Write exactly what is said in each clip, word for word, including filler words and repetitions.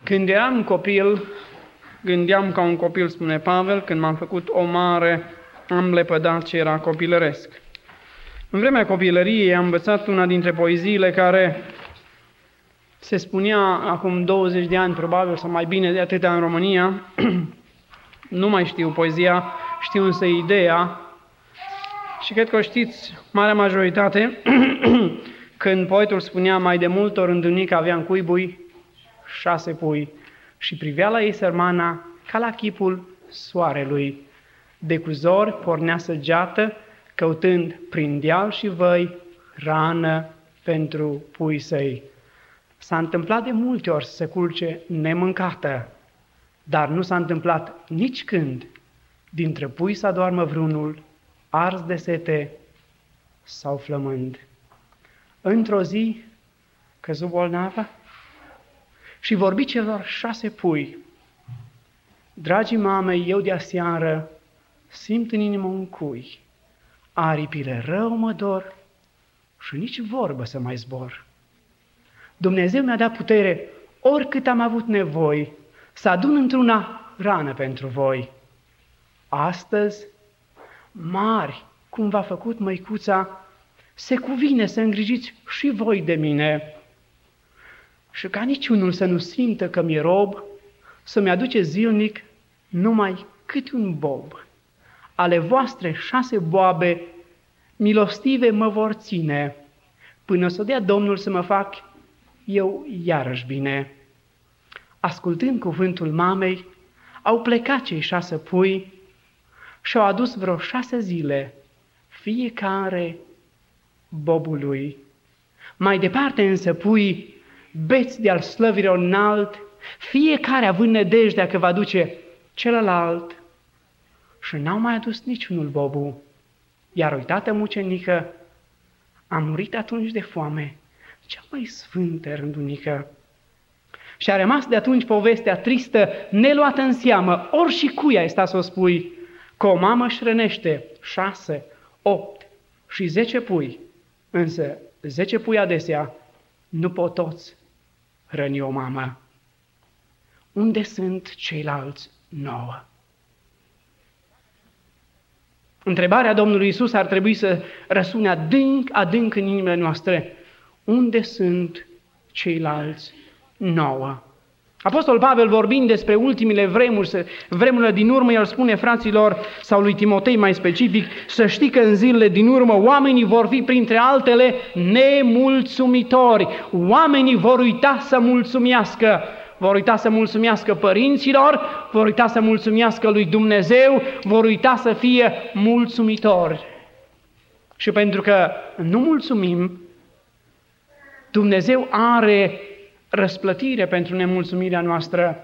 Când eram copil, gândeam ca un copil, spune Pavel, când m-am făcut o mare, am lepădat ce era copilăresc. În vremea copilăriei am învățat una dintre poeziile care se spunea acum douăzeci de ani, probabil, sau mai bine de atâtea în România. Nu mai știu poezia, știu însă ideea. Și cred că o știți, marea majoritate, când poetul spunea mai de multe ori în dunică avea în cuibui șase pui și privea la ei sărmana ca la chipul soarelui. De cu zori pornea săgeată, căutând prin deal și văi rană pentru pui săi. S-a întâmplat de multe ori să se culce nemâncată, dar nu s-a întâmplat nici când dintre pui să adormă vreunul, ars de sete sau flămând. Într-o zi căzu bolnavă și vorbi celor șase pui: dragii mamei, eu de-aseară simt în inimă un cui, aripile rău mă dor și nici vorbă să mai zbor. Dumnezeu mi-a dat putere, oricât am avut nevoi, să adun într-una rană pentru voi. Astăzi, mari, cum v-a făcut măicuța, se cuvine să îngrijiți și voi de mine. Și ca niciunul să nu simtă că mi-e rob, să-mi aduce zilnic numai câte un bob. Ale voastre șase boabe milostive mă vor ține, până să dea Domnul să mă fac eu iarăși bine. Ascultând cuvântul mamei, au plecat cei șase pui și-au adus vreo șase zile, fiecare bobul lui. Mai departe însă puii, beți de-al slăvirilor înalt, fiecare având nădejdea că va duce celălalt, și n-au mai adus niciunul bobu. Iar uitată mucenică a murit atunci de foame, cea mai sfântă rândunică. Și a rămas de atunci povestea tristă, neluată în seamă, ori și cui ai sta să o spui, că o mamă își rănește șase, opt și zece pui, însă zece pui adesea nu pot toți răni o mamă. Unde sunt ceilalți nouă? Întrebarea Domnului Iisus ar trebui să răsune adânc, adânc în inimile noastre. Unde sunt ceilalți nouă? Apostol Pavel, vorbind despre ultimile vremuri, vremurile din urmă, el spune fraților, sau lui Timotei mai specific, să știi că în zilele din urmă oamenii vor fi printre altele nemulțumitori. Oamenii vor uita să mulțumească. Vor uita să mulțumească părinților, vor uita să mulțumească lui Dumnezeu, vor uita să fie mulțumitori. Și pentru că nu mulțumim, Dumnezeu are răsplătire pentru nemulțumirea noastră.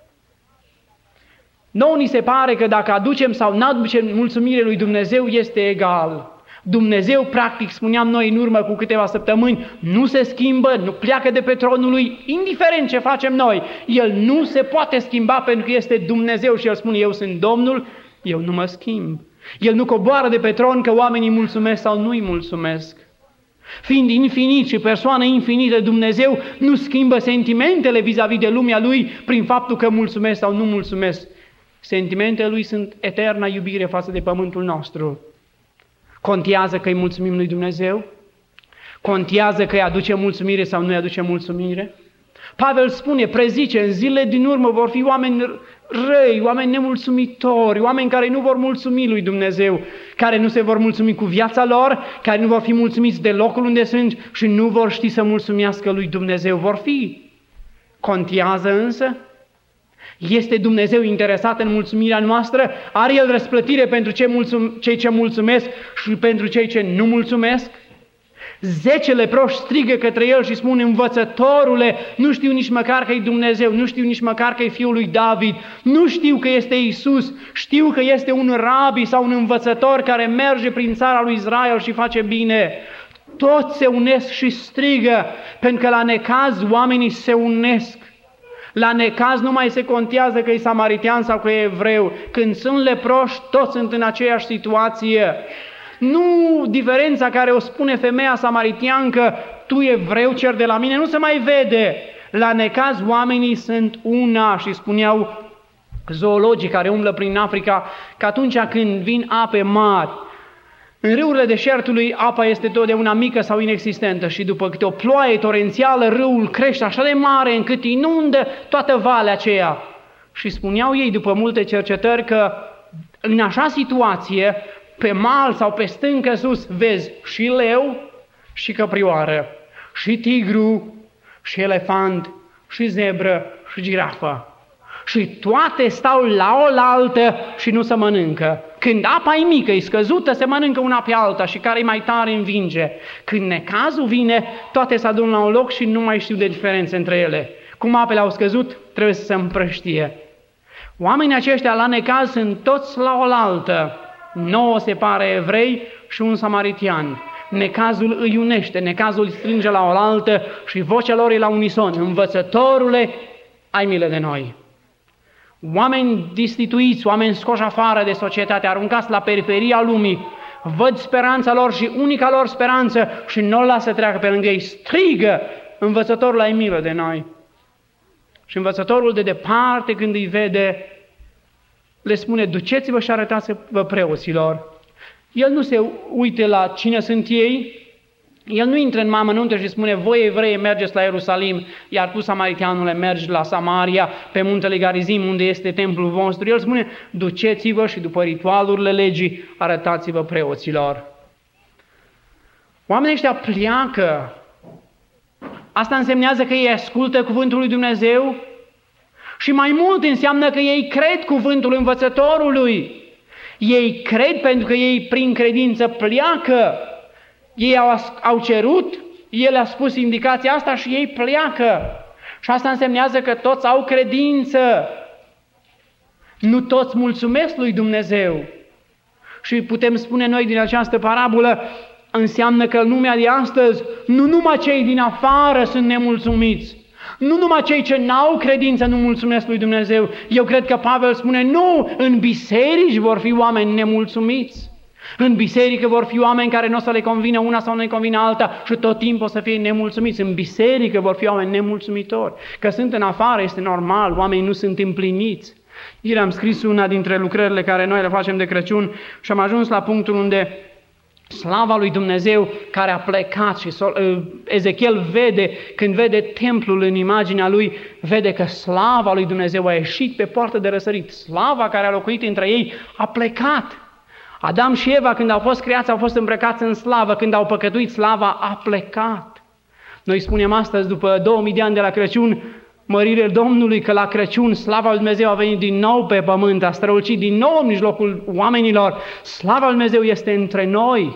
Nouă ni se pare că dacă aducem sau nu aducem mulțumire lui Dumnezeu este egal. Dumnezeu, practic, spuneam noi în urmă cu câteva săptămâni, nu se schimbă, nu pleacă de pe tronul lui, indiferent ce facem noi. El nu se poate schimba pentru că este Dumnezeu și El spune, eu sunt Domnul, eu nu mă schimb. El nu coboară de pe tron că oamenii mulțumesc sau nu-i mulțumesc. Fiind infinit și persoană infinită, Dumnezeu nu schimbă sentimentele vis-a-vis de lumea Lui prin faptul că mulțumesc sau nu mulțumesc. Sentimentele Lui sunt eterna iubire față de pământul nostru. Contează că îi mulțumim lui Dumnezeu? Contează că îi aduce mulțumire sau nu îi aduce mulțumire? Pavel spune, prezice, în zilele din urmă vor fi oameni răi, oameni nemulțumitori, oameni care nu vor mulțumi lui Dumnezeu, care nu se vor mulțumi cu viața lor, care nu vor fi mulțumiți de locul unde sunt și nu vor ști să mulțumească lui Dumnezeu. Vor fi. Contează însă? Este Dumnezeu interesat în mulțumirea noastră? Are El răsplătire pentru cei, mulțum- cei ce mulțumesc și pentru cei ce nu mulțumesc? Zece leproși strigă către El și spun, învățătorule, nu știu nici măcar că e Dumnezeu, nu știu nici măcar că e Fiul lui David, nu știu că este Iisus, știu că este un rabi sau un învățător care merge prin țara lui Israel și face bine. Toți se unesc și strigă, pentru că la necaz oamenii se unesc. La necaz nu mai se contează că e samaritean sau că e evreu. Când sunt leproși, toți sunt în aceeași situație. Nu diferența care o spune femeia samariteancă, tu evreu cer de la mine, nu se mai vede. La necaz oamenii sunt una și spuneau zoologii care umblă prin Africa că atunci când vin ape mari, în râurile deșertului apa este totdeauna mică sau inexistentă și după câte o ploaie torențială râul crește așa de mare încât inundă toată valea aceea. Și spuneau ei după multe cercetări că în așa situație, pe mal sau pe stâncă sus, vezi și leu și căprioară, și tigru, și elefant, și zebră, și girafă. Și toate stau la oaltă și nu se mănâncă. Când apa e mică, e scăzută, se mănâncă una pe alta și care e mai tare învinge. Când necazul vine, toate se adună la un loc și nu mai știu de diferențe între ele. Cum apele au scăzut, trebuie să se împrăștie. Oamenii aceștia la necaz sunt toți la oaltă. Nouă separe evrei și un samaritian. Necazul îi unește, necazul îi strânge la oaltă și vocea lor e la unison. Învățătorule, ai milă de noi. Oameni destituiți, oameni scoși afară de societate, aruncați la periferia lumii, văd speranța lor și unica lor speranță și nu o lasă să treacă pe lângă ei. Strigă, învățătorul, ai milă de noi. Și învățătorul de departe, când îi vede, le spune, duceți-vă și arătați-vă preoților. El nu se uite la cine sunt ei, el nu intră în amănunte și spune, voi evrei mergeți la Ierusalim, iar tu, samaritianule, mergi la Samaria, pe muntele Garizim, unde este templul vostru. El spune, duceți-vă și după ritualurile legii, arătați-vă preoților. Oamenii ăștia pleacă. Asta însemnează că ei ascultă cuvântul lui Dumnezeu și mai mult înseamnă că ei cred cuvântul învățătorului. Ei cred pentru că ei prin credință pleacă. Ei au, au cerut, el a spus indicația asta și ei pleacă. Și asta însemnează că toți au credință. Nu toți mulțumesc lui Dumnezeu. Și putem spune noi din această parabolă, înseamnă că în lumea de astăzi nu numai cei din afară sunt nemulțumiți. Nu numai cei ce n-au credință nu mulțumesc lui Dumnezeu. Eu cred că Pavel spune, nu, în biserici vor fi oameni nemulțumiți. În biserică vor fi oameni care nu o să le convină una sau nu le convină alta și tot timpul o să fie nemulțumiți. În biserică vor fi oameni nemulțumitori. Că sunt în afară, este normal, oamenii nu sunt împliniți. Ieri am scris una dintre lucrările care noi le facem de Crăciun și am ajuns la punctul unde slava lui Dumnezeu care a plecat și Ezechiel vede, când vede templul în imaginea lui, vede că slava lui Dumnezeu a ieșit pe poartă de răsărit. Slava care a locuit între ei a plecat. Adam și Eva, când au fost creați, au fost îmbrăcați în slavă. Când au păcătuit, slava a plecat. Noi spunem astăzi, după două mii de ani de la Crăciun, mărire Domnului, că la Crăciun slava lui Dumnezeu a venit din nou pe pământ, a strălucit din nou în mijlocul oamenilor. Slava lui Dumnezeu este între noi.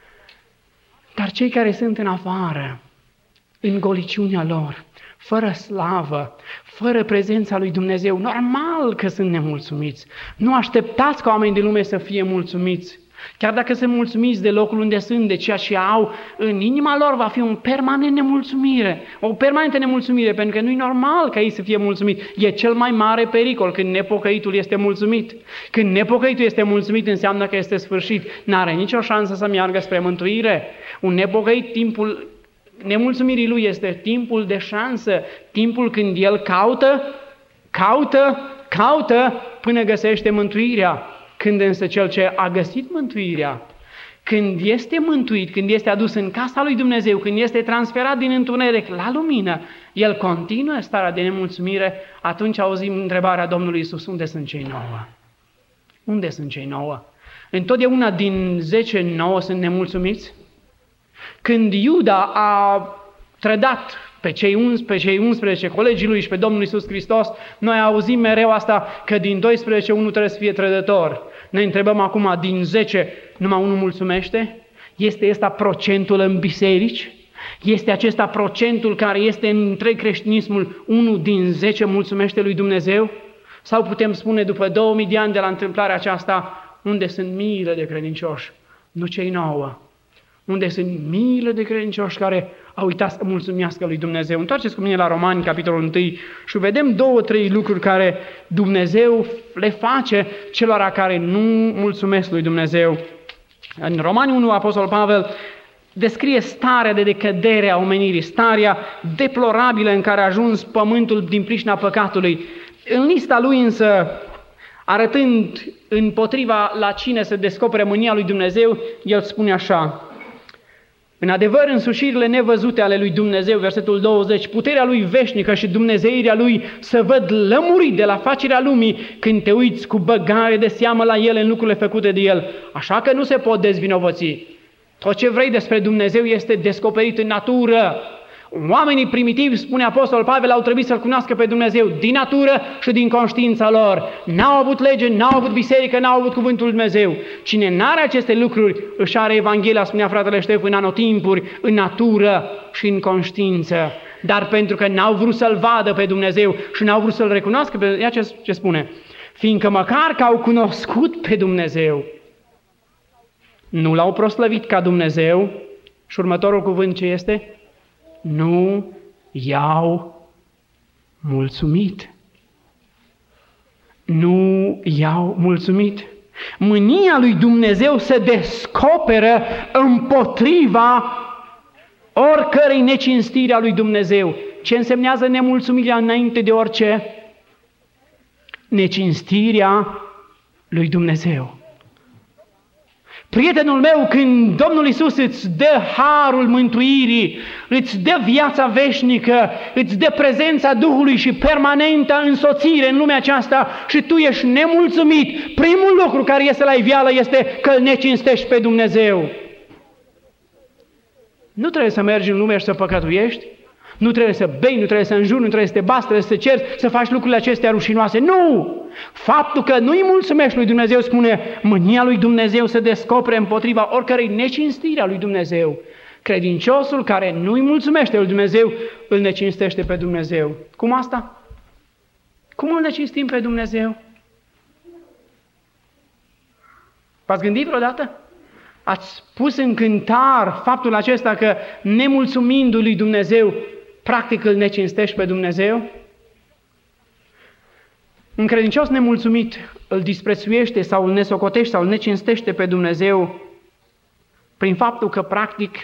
Dar cei care sunt în afară, în goliciunea lor, fără slavă, fără prezența lui Dumnezeu, normal că sunt nemulțumiți. Nu așteptați ca oamenii din lume să fie mulțumiți. Chiar dacă sunt mulțumiți de locul unde sunt, de ceea ce au, în inima lor va fi un permanent nemulțumire. O permanentă nemulțumire, pentru că nu e normal ca ei să fie mulțumiți. E cel mai mare pericol când nepocăitul este mulțumit. Când nepocăitul este mulțumit, înseamnă că este sfârșit. N-are nicio șansă să meargă spre mântuire. Un nepocăit, timpul nemulțumirii lui este timpul de șansă, timpul când el caută, caută, caută până găsește mântuirea. Când însă cel ce a găsit mântuirea, când este mântuit, când este adus în casa lui Dumnezeu, când este transferat din întuneric la lumină, el continuă starea de nemulțumire, atunci auzim întrebarea Domnului Iisus, unde sunt cei nouă? Unde sunt cei nouă? Întotdeauna din zece, nouă sunt nemulțumiți? Când Iuda a trădat pe cei unsprezece, pe cei unsprezece colegii lui și pe Domnul Iisus Hristos, noi auzim mereu asta că din doisprezece unul trebuie să fie trădător. Ne întrebăm acum, din zece numai unul mulțumește? Este ăsta procentul în biserici? Este acesta procentul care este în întreg creștinismul, unul din zece mulțumește lui Dumnezeu? Sau putem spune după două mii de ani de la întâmplarea aceasta, unde sunt miile de credincioși, nu cei nouă? Unde sunt miile de credincioși care au uitat să mulțumească lui Dumnezeu. Întoarceți cu mine la Romani, capitolul unu, și vedem două, trei lucruri care Dumnezeu le face celor care nu mulțumesc lui Dumnezeu. În Romani unu, Apostol Pavel descrie starea de decădere a omenirii, starea deplorabilă în care a ajuns pământul din pricina păcatului. În lista lui însă, arătând împotriva la cine se descopere mânia lui Dumnezeu, el spune așa: în adevăr, însușirile nevăzute ale lui Dumnezeu, versetul douăzeci, puterea lui veșnică și dumnezeirea lui să văd lămurit de la facerea lumii când te uiți cu băgare de seamă la ele în lucrurile făcute de el. Așa că nu se pot dezvinovăți. Tot ce vrei despre Dumnezeu este descoperit în natură. Oamenii primitivi, spune Apostol Pavel, au trebuit să-L cunoască pe Dumnezeu din natură și din conștiința lor. N-au avut lege, n-au avut biserică, n-au avut cuvântul lui Dumnezeu. Cine n-are aceste lucruri, își are Evanghelia, spunea fratele Ștef, în anotimpuri, în natură și în conștiință. Dar pentru că n-au vrut să-L vadă pe Dumnezeu și n-au vrut să-L recunoască, pe ea ce, ce spune? Fiindcă măcar că au cunoscut pe Dumnezeu, nu L-au proslăvit ca Dumnezeu. Și următorul cuvânt ce este? Nu i-au mulțumit. Nu i-au mulțumit. Mânia lui Dumnezeu se descoperă împotriva oricărei necinstiri a lui Dumnezeu. Ce însemnează nemulțumirea înainte de orice? Necinstirea lui Dumnezeu. Prietenul meu, când Domnul Iisus îți dă harul mântuirii, îți dă viața veșnică, îți dă prezența Duhului și permanentă însoțire în lumea aceasta și tu ești nemulțumit, primul lucru care iese la iveală este că îl necinstești pe Dumnezeu. Nu trebuie să mergi în lume și să păcătuiești, nu trebuie să bei, nu trebuie să înjuri, nu trebuie să te bați, trebuie să te ceri, să faci lucrurile acestea rușinoase. Nu! Faptul că nu-i mulțumești lui Dumnezeu, spune, mânia lui Dumnezeu se descopere împotriva oricărei necinstiri a lui Dumnezeu. Credinciosul care nu-i mulțumește lui Dumnezeu, îl necinstește pe Dumnezeu. Cum asta? Cum îl necinstim pe Dumnezeu? V-ați gândit vreodată? Ați pus în cântar faptul acesta că nemulțumindu-i lui Dumnezeu, practic îl necinstești pe Dumnezeu? Un credincios nemulțumit îl disprețuiește sau îl nesocotește sau îl necinstește pe Dumnezeu prin faptul că practic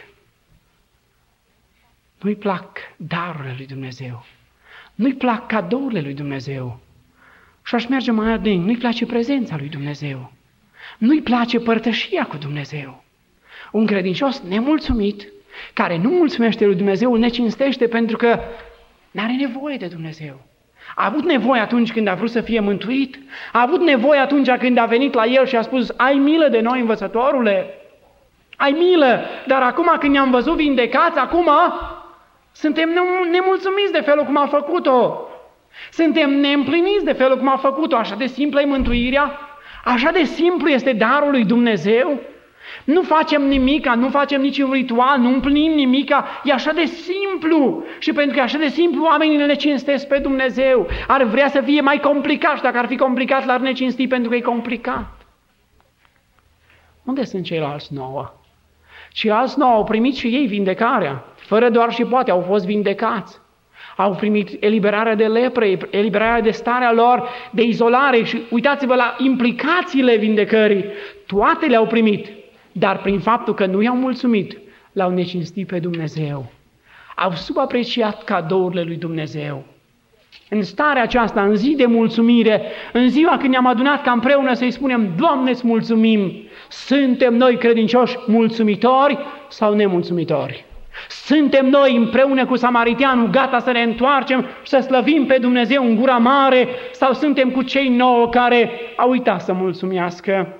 nu-i plac darurile lui Dumnezeu, nu-i plac cadourile lui Dumnezeu. Și aș merge mai adânc, nu-i place prezența lui Dumnezeu, nu-i place părtășia cu Dumnezeu. Un credincios nemulțumit, care nu mulțumește lui Dumnezeu, îl necinstește pentru că n-are nevoie de Dumnezeu. A avut nevoie atunci când a vrut să fie mântuit, a avut nevoie atunci când a venit la el și a spus, ai milă de noi, învățătorule, ai milă, dar acum când ne-am văzut vindecați, acum suntem nemulțumiți de felul cum a făcut-o. Suntem neîmpliniți de felul cum a făcut-o. Așa de simplă e mântuirea? Așa de simplu este darul lui Dumnezeu? Nu facem nimica, nu facem niciun ritual, nu împlinim nimica, e așa de simplu. Și pentru că e așa de simplu, oamenii ne cinstesc pe Dumnezeu. Ar vrea să fie mai complicat și dacă ar fi complicat, l-ar necinsti pentru că e complicat. Unde sunt ceilalți nouă? Ceilalți nouă au primit și ei vindecarea. Fără doar și poate, au fost vindecați. Au primit eliberarea de lepră, eliberarea de starea lor, de izolare și uitați-vă la implicațiile vindecării. Toate le-au primit. Dar prin faptul că nu i-au mulțumit, l-au necinstit pe Dumnezeu. Au subapreciat cadourile lui Dumnezeu. În starea aceasta, în zi de mulțumire, în ziua când ne-am adunat ca împreună să-i spunem, Doamne, îți mulțumim, suntem noi credincioși mulțumitori sau nemulțumitori? Suntem noi împreună cu samariteanul gata să ne întoarcem și să slăvim pe Dumnezeu în gura mare sau suntem cu cei nouă care au uitat să mulțumească?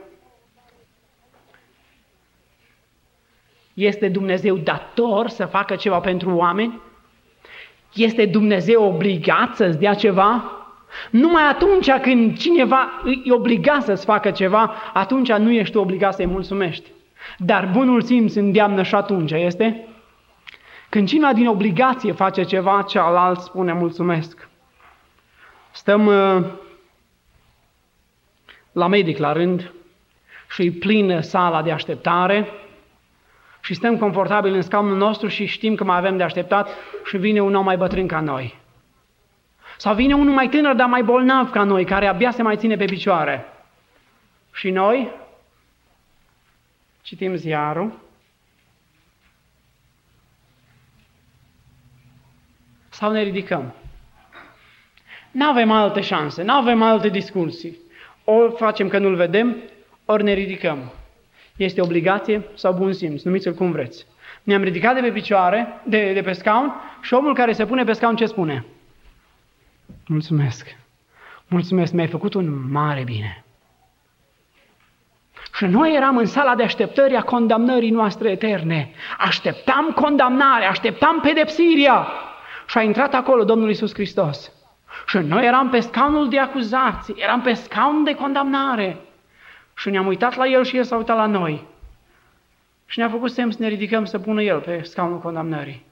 Este Dumnezeu dator să facă ceva pentru oameni? Este Dumnezeu obligat să-ți dea ceva? Numai atunci când cineva îi obliga să-ți facă ceva, atunci nu ești tu obligat să-i mulțumești. Dar bunul simț îndeamnă și atunci, este? Când cineva din obligație face ceva, cealalt spune mulțumesc. Stăm uh, la medic la rând și îi plină sala de așteptare și stăm confortabil în scaunul nostru și știm că mai avem de așteptat și vine un om mai bătrân ca noi. Sau vine unul mai tânăr, dar mai bolnav ca noi, care abia se mai ține pe picioare. Și noi citim ziarul sau ne ridicăm. N-avem alte șanse, n-avem alte discursii. Ori facem că nu-l vedem, ori ne ridicăm. Este obligație sau bun simț, numiți-l cum vreți. Ne-am ridicat de pe picioare, de, de pe scaun, și omul care se pune pe scaun ce spune? Mulțumesc, mulțumesc, mi-ai făcut un mare bine. Și noi eram în sala de așteptări a condamnării noastre eterne. Așteptam condamnarea, așteptam pedepsirea. Și a intrat acolo Domnul Iisus Hristos. Și noi eram pe scaunul de acuzație, eram pe scaun de condamnare. Și ne-am uitat la El și El s-a uitat la noi. Și ne-a făcut semn să ne ridicăm să pună El pe scaunul condamnării.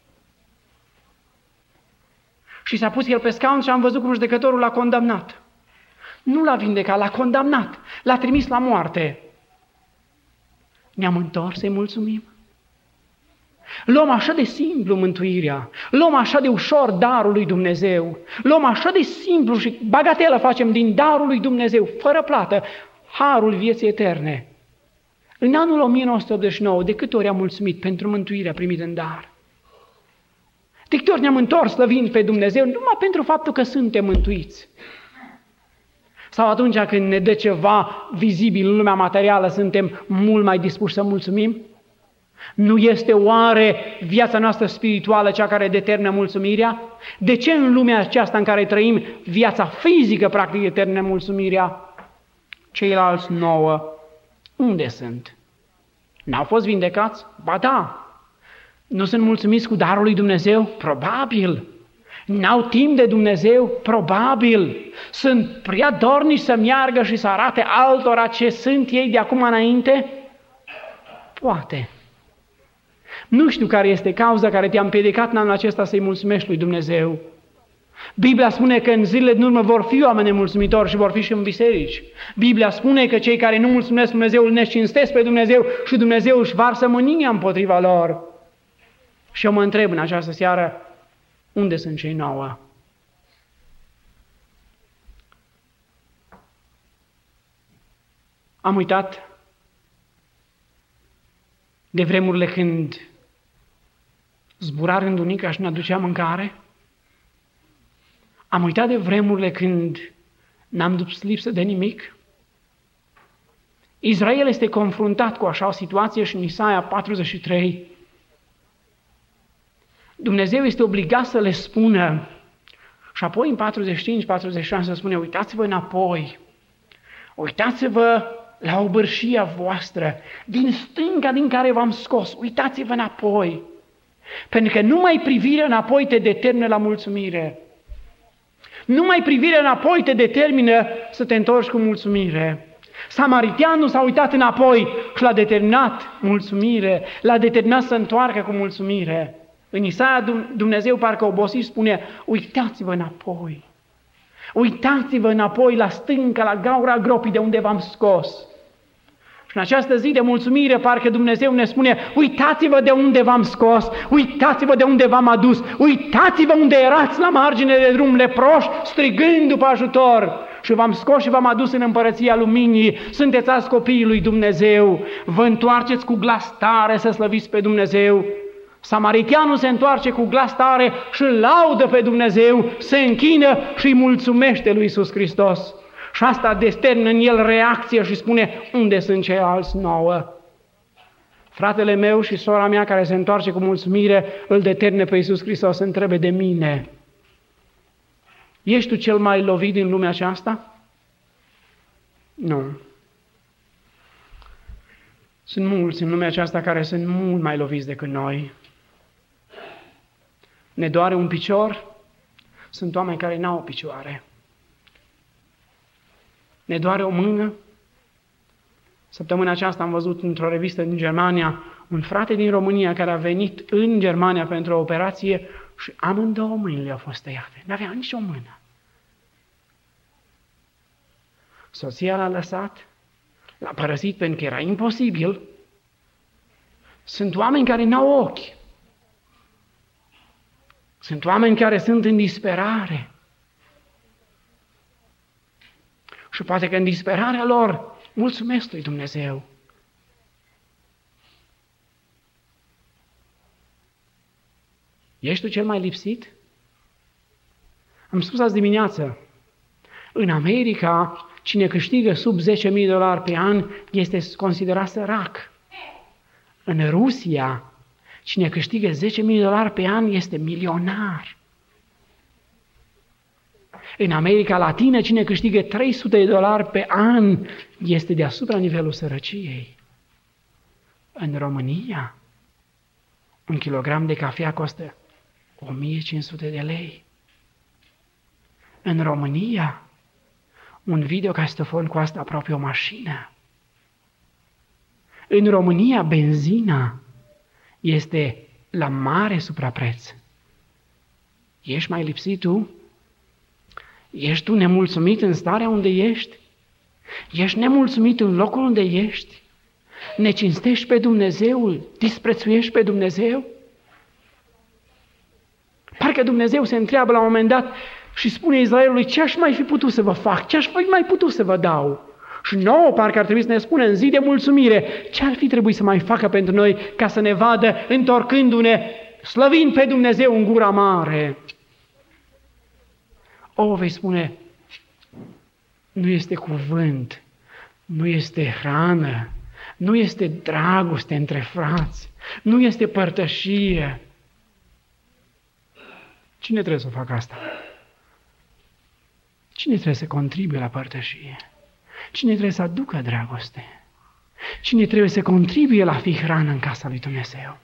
Și s-a pus El pe scaun și am văzut cum judecătorul l-a condamnat. Nu l-a vindecat, l-a condamnat, l-a trimis la moarte. Ne-am întors să-i mulțumim. Luăm așa de simplu mântuirea, luăm așa de ușor darul lui Dumnezeu, luăm așa de simplu și bagatelă facem din darul lui Dumnezeu, fără plată, harul vieții eterne. În anul o mie nouă sute optzeci și nouă, de câte ori am mulțumit pentru mântuirea primită în dar? De câte ori ne-am întors slăvind pe Dumnezeu numai pentru faptul că suntem mântuiți? Sau atunci când ne dă ceva vizibil în lumea materială, suntem mult mai dispuși să mulțumim? Nu este oare viața noastră spirituală cea care determină mulțumirea? De ce în lumea aceasta în care trăim, viața fizică practic determină mulțumirea? Ceilalți nouă, unde sunt? N-au fost vindecați? Ba da. Nu sunt mulțumiți cu darul lui Dumnezeu? Probabil. N-au timp de Dumnezeu? Probabil. Sunt prea dornici să meargă și să arate altora ce sunt ei de acum înainte? Poate. Nu știu care este cauza care te-a împiedicat în anul acesta să-i mulțumești lui Dumnezeu. Biblia spune că în zilele din urmă vor fi oameni mulțumitori și vor fi și în biserici. Biblia spune că cei care nu mulțumesc Dumnezeul necinstesc pe Dumnezeu și Dumnezeu își varsă mânia împotriva lor. Și eu mă întreb în această seară, unde sunt cei nouă? Am uitat de vremurile când zbura rândunica și ne aducea mâncare? Am uitat de vremurile când n-am dus lipsă de nimic? Israel este confruntat cu așa o situație și în Isaia patruzeci și trei. Dumnezeu este obligat să le spună. Și apoi în patruzeci și cinci patruzeci și șase spune, uitați-vă înapoi, uitați-vă la obârșia voastră, din stânga din care v-am scos, uitați-vă înapoi. Pentru că numai privirea înapoi te determină la mulțumire. Numai privirea înapoi te determină să te întorci cu mulțumire. Samariteanul s-a uitat înapoi și l-a determinat mulțumire, l-a determinat să întoarcă cu mulțumire. În Isaia Dumnezeu parcă obosit spune, uitați-vă înapoi. Uitați-vă înapoi la stânca, la gaura gropii de unde v-am scos. Și în această zi de mulțumire parcă Dumnezeu ne spune, uitați-vă de unde v-am scos, uitați-vă de unde v-am adus, uitați-vă unde erați la margine de drum leproși, strigând după ajutor. Și v-am scos și v-am adus în împărăția luminii, sunteți azi copiii lui Dumnezeu, vă întoarceți cu glas tare să slăviți pe Dumnezeu. Samariteanul se întoarce cu glas tare și laudă pe Dumnezeu, se închină și îi mulțumește lui Iisus Hristos. Și asta determină în el reacție și spune, unde sunt ceilalți nouă? Fratele meu și sora mea care se întoarce cu mulțumire îl determină pe Iisus Hristos să întrebe de mine. Ești tu cel mai lovit din lumea aceasta? Nu. Sunt mulți în lumea aceasta care sunt mult mai loviți decât noi. Ne doare un picior? Sunt oameni care n-au picioare. Ne doare o mână? Săptămâna aceasta am văzut într-o revistă din Germania un frate din România care a venit în Germania pentru o operație și amândouă mâinile au fost tăiate. N-avea nicio mână. Soția l-a lăsat, l-a părăsit pentru că era imposibil. Sunt oameni care n-au ochi. Sunt oameni care sunt în disperare. Și poate că în disperarea lor mulțumesc lui Dumnezeu. Ești tu cel mai lipsit? Am spus azi dimineață, în America, cine câștigă sub zece mii de dolari pe an este considerat sărac. În Rusia, cine câștigă zece mii de dolari pe an este milionar. În America Latină, cine câștigă trei sute de dolari pe an este deasupra nivelul sărăciei. În România, un kilogram de cafea costă o mie cinci sute de lei. În România, un videocastofon costă aproape o mașină. În România, benzina este la mare suprapreț. Ești mai lipsit tu? Ești tu nemulțumit în starea unde ești? Ești nemulțumit în locul unde ești? Ne cinstești pe Dumnezeu? Disprețuiești pe Dumnezeu? Parcă Dumnezeu se întreabă la un moment dat și spune Israelului, ce aș mai fi putut să vă fac? Ce aș fi mai putut să vă dau? Și nouă parcă ar trebui să ne spună în zi de mulțumire, ce ar fi trebuit să mai facă pentru noi ca să ne vadă întorcându-ne, slăvind pe Dumnezeu în gura mare. O, vei spune, nu este cuvânt, nu este hrană, nu este dragoste între frați, nu este părtășie. Cine trebuie să facă asta? Cine trebuie să contribuie la părtășie? Cine trebuie să aducă dragoste? Cine trebuie să contribuie la fi hrană în casa lui Dumnezeu?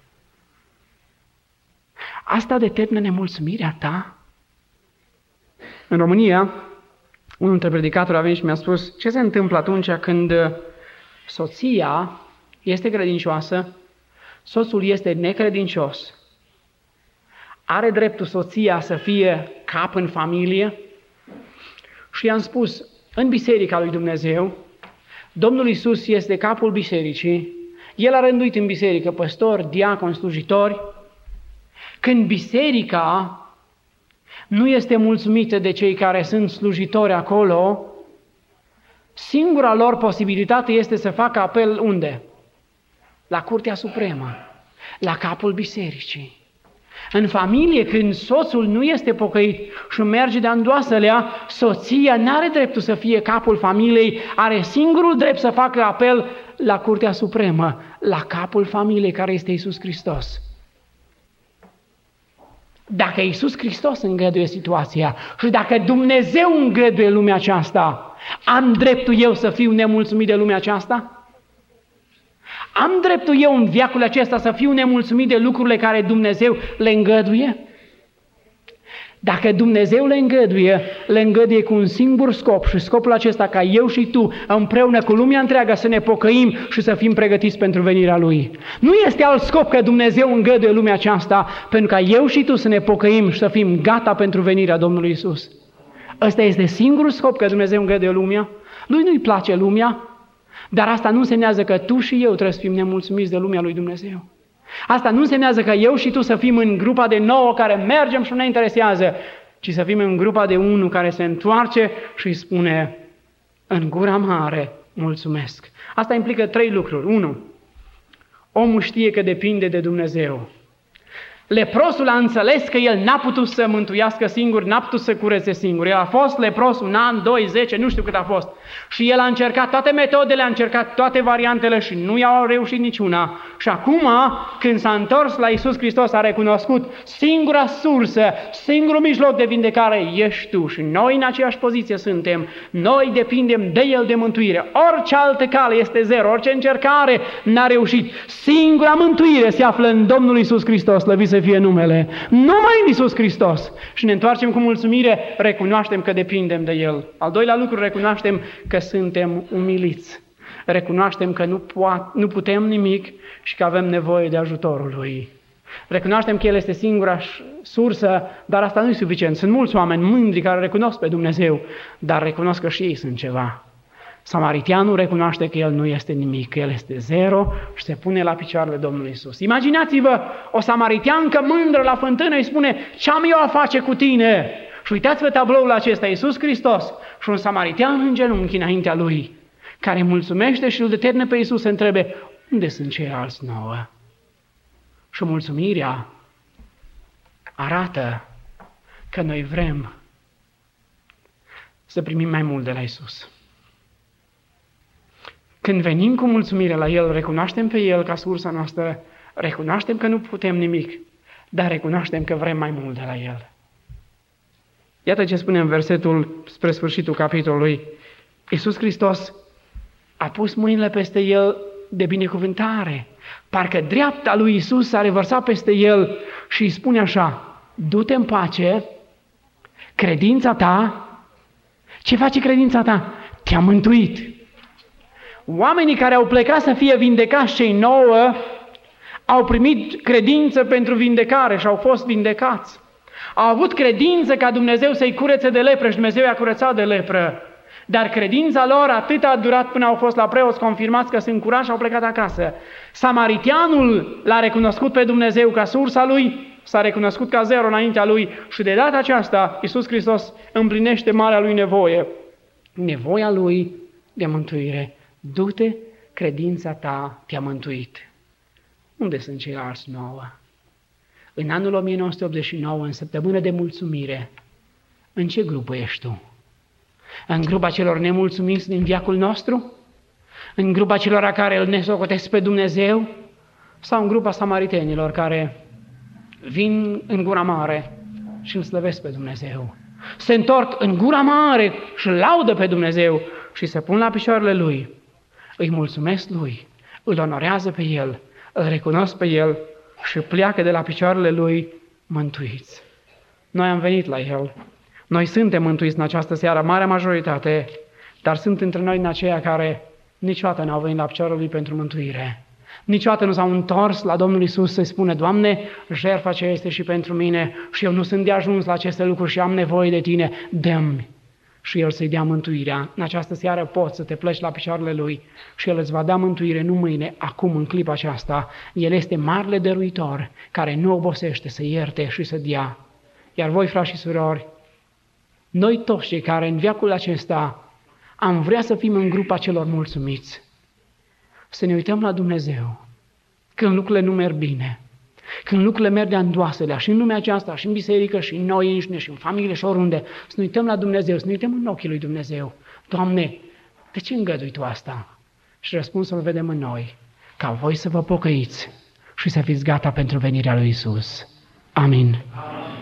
Asta determină nemulțumirea ta? În România, unul dintre predicatori a venit și mi-a spus ce se întâmplă atunci când soția este credincioasă, soțul este necredincios. Are dreptul soția să fie cap în familie? Și i-am spus, în Biserica lui Dumnezeu, Domnul Iisus este capul bisericii, El a rânduit în biserică păstori, diaconi, slujitori. Când biserica nu este mulțumită de cei care sunt slujitori acolo, singura lor posibilitate este să facă apel unde? La Curtea Supremă, la capul bisericii. În familie, când soțul nu este pocăit și merge de andoasălea, soția n-are dreptul să fie capul familiei, are singurul drept să facă apel la Curtea Supremă, la capul familiei care este Iisus Hristos. Dacă Iisus Hristos îngăduie situația și dacă Dumnezeu îngăduie lumea aceasta, am dreptul eu să fiu nemulțumit de lumea aceasta? Am dreptul eu în veacul acesta să fiu nemulțumit de lucrurile care Dumnezeu le îngăduie? Dacă Dumnezeu le îngăduie, le îngăduie cu un singur scop și scopul acesta ca eu și tu împreună cu lumea întreagă să ne pocăim și să fim pregătiți pentru venirea Lui. Nu este alt scop că Dumnezeu îngăduie lumea aceasta pentru ca eu și tu să ne pocăim și să fim gata pentru venirea Domnului Iisus. Ăsta este singurul scop că Dumnezeu îngăduie lumea. Lui nu-i place lumea. Dar asta nu însemnează că tu și eu trebuie să fim nemulțumiți de lumea lui Dumnezeu. Asta nu însemnează că eu și tu să fim în grupa de nouă care mergem și nu ne interesează, ci să fim în grupa de unu care se întoarce și îi spune în gura mare, mulțumesc. Asta implică trei lucruri. Unu, omul știe că depinde de Dumnezeu. Leprosul a înțeles că el n-a putut să mântuiască singur, n-a putut să cureze singur. El a fost lepros un an, doi, zece, nu știu cât a fost. Și el a încercat toate metodele, a încercat toate variantele și nu i-au reușit niciuna. Și acum, când s-a întors la Iisus Hristos, a recunoscut singura sursă, singurul mijloc de vindecare ești tu. Și noi în aceeași poziție suntem. Noi depindem de El de mântuire. Orice altă cale este zero, orice încercare n-a reușit. Singura mântuire se află în Domnul Iisus Hristos, slăvit să fie numele. Numai în Iisus Hristos. Și ne întoarcem cu mulțumire, recunoaștem că depindem de El. Al doilea lucru, recunoaștem că suntem umiliți. Recunoaștem că nu, poat, nu putem nimic și că avem nevoie de ajutorul Lui. Recunoaștem că El este singura sursă, dar asta nu e suficient. Sunt mulți oameni mândri care recunosc pe Dumnezeu, dar recunosc că și ei sunt ceva. Samariteanul recunoaște că el nu este nimic, că el este zero și se pune la picioarele Domnului Iisus. Imaginați-vă o samariteancă mândră la fântână îi spune, ce am eu a face cu tine? Și uitați-vă tabloul acesta, Iisus Hristos și un samaritean în genunchi înaintea lui, care mulțumește și îl determină pe Iisus să întrebe, unde sunt ceilalți nouă? Și mulțumirea arată că noi vrem să primim mai mult de la Iisus. Când venim cu mulțumire la El, recunoaștem pe El ca sursa noastră, recunoaștem că nu putem nimic, dar recunoaștem că vrem mai mult de la El. Iată ce spune în versetul spre sfârșitul capitolului. Iisus Hristos a pus mâinile peste El de binecuvântare. Parcă dreapta lui Iisus s-a revărsat peste El și îi spune așa: du-te în pace, credința ta, ce face credința ta? Te-a mântuit. Oamenii care au plecat să fie vindecați, cei nouă, au primit credință pentru vindecare și au fost vindecați. Au avut credință ca Dumnezeu să-i curețe de lepră și Dumnezeu i-a curățat de lepră. Dar credința lor atât a durat până au fost la preoți confirmați că sunt curați și au plecat acasă. Samariteanul l-a recunoscut pe Dumnezeu ca sursa lui, s-a recunoscut ca zero înaintea lui și de data aceasta Iisus Hristos împlinește marea lui nevoie. Nevoia lui de mântuire. Du-te, credința ta te-a mântuit. Unde sunt ceilalți nouă? În anul o mie nouă sute optzeci și nouă, în săptămână de mulțumire, în ce grup ești tu? În grupa celor nemulțumiți din veacul nostru? În grupa celor care îl nesocotesc pe Dumnezeu? Sau în grupa samaritenilor care vin în gura mare și îl slăvesc pe Dumnezeu? Se întorc în gura mare și îl laudă pe Dumnezeu și se pun la picioarele Lui. Îi mulțumesc Lui, îl onorează pe El, îl recunosc pe El și pleacă de la picioarele Lui mântuiți. Noi am venit la El. Noi suntem mântuiți în această seară, marea majoritate, dar sunt între noi din aceia care niciodată n-au venit la picioarele Lui pentru mântuire. Niciodată nu s-au întors la Domnul Iisus să-i spună: Doamne, jertfa aceea este și pentru mine și eu nu sunt de ajuns la aceste lucruri și am nevoie de Tine, dă-mi. Și El să-i dea mântuirea. În această seară poți să te pleci la picioarele Lui și El îți va da mântuire nu mâine, acum, în clipa aceasta. El este marele dăruitor care nu obosește să ierte și să dea. Iar voi, frați și surori, noi toți cei care în veacul acesta am vrea să fim în grupa celor mulțumiți, să ne uităm la Dumnezeu când lucrurile nu merg bine, când lucrurile merg de andoaselea și în lumea aceasta, și în biserică, și în noi înșine, și în familie, și oriunde, să ne uităm la Dumnezeu, să ne uităm în ochii lui Dumnezeu. Doamne, de ce îngădui Tu asta? Și răspunsul îl vedem în noi, ca voi să vă pocăiți și să fiți gata pentru venirea lui Iisus. Amin. Amin.